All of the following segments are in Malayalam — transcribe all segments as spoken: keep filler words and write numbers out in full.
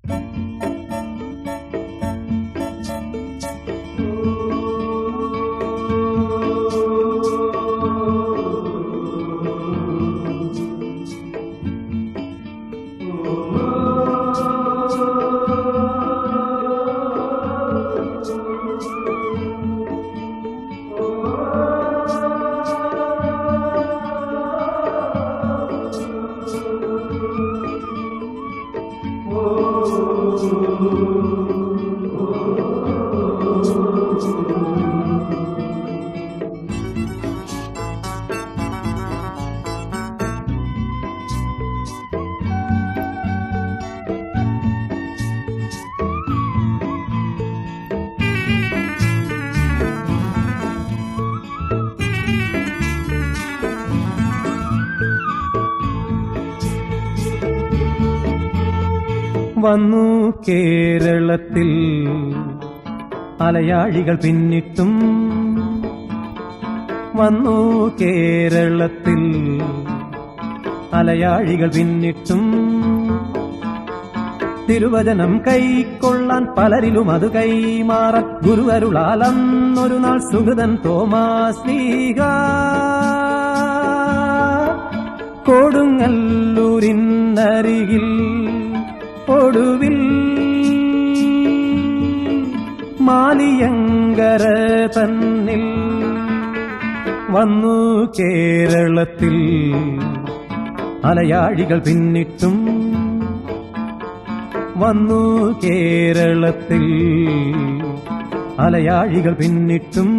വന്നു കേരളത്തിൽ അലയാഴികൾ പിന്നിട്ടും, വന്നു കേരളത്തിൽ അലയാഴികൾ പിന്നിട്ടും, തിരുവചനം കൈക്കൊള്ളാൻ പലരിലും അത് കൈമാറാൻ ഗുരുവരുളാലന്നൊരു നാൾ സുഹൃതൻ തോമാശ്ലീഹ കൊടുങ്ങല്ലൂരിനരികിൽ ഒടുവിൽ മാലിയങ്കര തന്നിൽ വന്നു കേരളത്തിൽ അലയാഴികൾ പിന്നിട്ടും, വന്നു കേരളത്തിൽ അലയാഴികൾ പിന്നിട്ടും.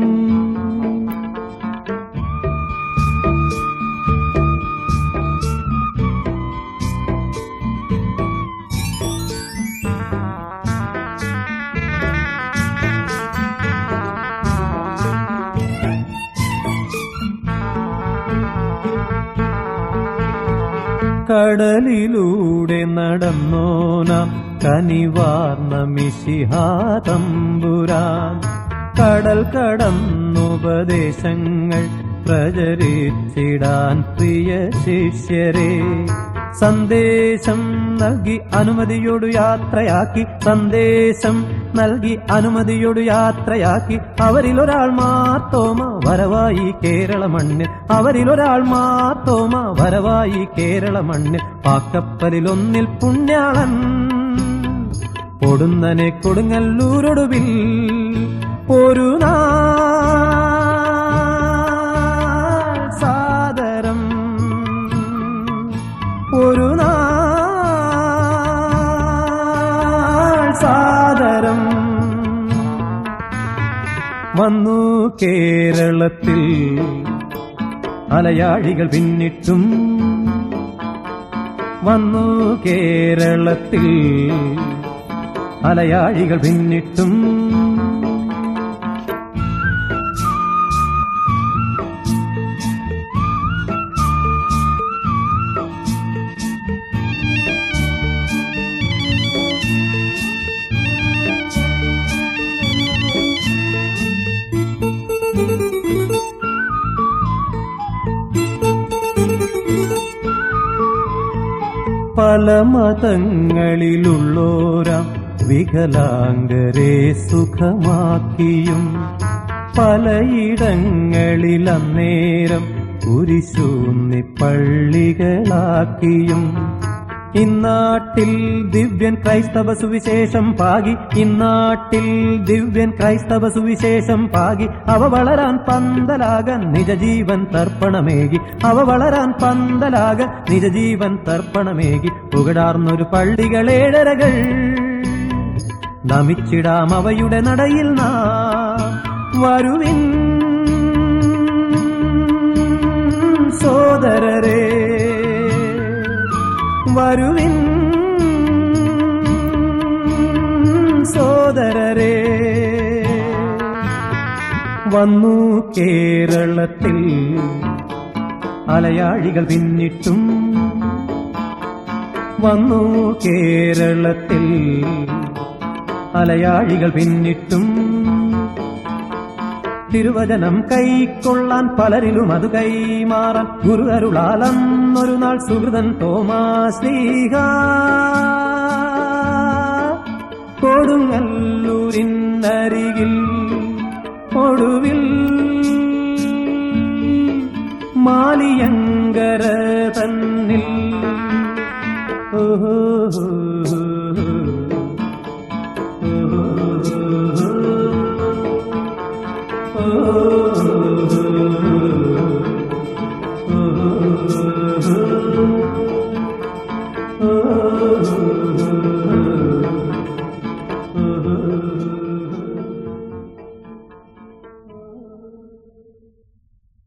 കടലിലൂടെ നടന്നോനാം കനിവാർന്ന മിശിഹാ തമ്പുരാൻ, കടൽ കടന്നുപദേശങ്ങൾ പ്രചരിച്ചിടാൻ പ്രിയ ശിഷ്യരെ സന്ദേശം നൽകി അനുമതിയോടു യാത്രയാക്കി, സന്ദേശം നൽകി അനുമതിയോടു യാത്രയാക്കി. അവരിലൊരാൾ മാർത്തോമ വരവായി കേരള മണ്ണിൽ, അവരിലൊരാൾ മാർത്തോമ വരവായി കേരള മണ്ണിൽ. പാക്കപ്പലിലൊന്നിൽ പുണ്യാളൻ പൊടുന്നനെ കൊടുങ്ങല്ലൂരൊടുവിൽ ഒരു നാൾ സാദരം, ഒരു നാൾ സാദരം വന്നു കേരളത്തിൽ അലയാഴികൾ പിന്നിട്ടും, വന്നു കേരളത്തിൽ അലയാഴികൾ പിന്നിട്ടും. പല മതങ്ങളിലുള്ളോരാം വികലാംഗരെ സുഖമാക്കിയും, പലയിടങ്ങളിലന്നേരം കുരിശൂന്നി പള്ളികളാക്കിയും, ഇന്നാട്ടിൽ ദിവ്യൻ ക്രൈസ്തവ സുവിശേഷം പാകി, ഇന്നാട്ടിൽ ദിവ്യൻ ക്രൈസ്തവ സുവിശേഷം പാകി. അവ വളരാൻ പന്തലാകാൻ നിജജീവൻ തർപ്പണമേകി, അവ വളരാൻ പന്തലാകാൻ നിജജീവൻ തർപ്പണമേകി. പുകടാർന്നൊരു പള്ളികളേഴരകൾ നമിച്ചിടാം അവയുടെ നടയിൽ നാം. വരുവിൻ സോദരരേ, വരുവിൻ സോദരരേ. വന്നു കേരളത്തിൽ അലയാഴികൾ പിന്നിട്ടും, വന്നു കേരളത്തിൽ അലയാഴികൾ പിന്നിട്ടും. തിരുവചനം കൈക്കൊള്ളാൻ പലരിലും അത് കൈമാറാൻ ഗുരു അരുളാലന്നൊരു നാൾ സുഹൃതൻ തോമാശ്ലീഹ കൊടുങ്ങല്ലൂരിനരികിൽ ഒടുവിൽ മാലിയങ്കര തന്നിൽ ഓഹോ Oh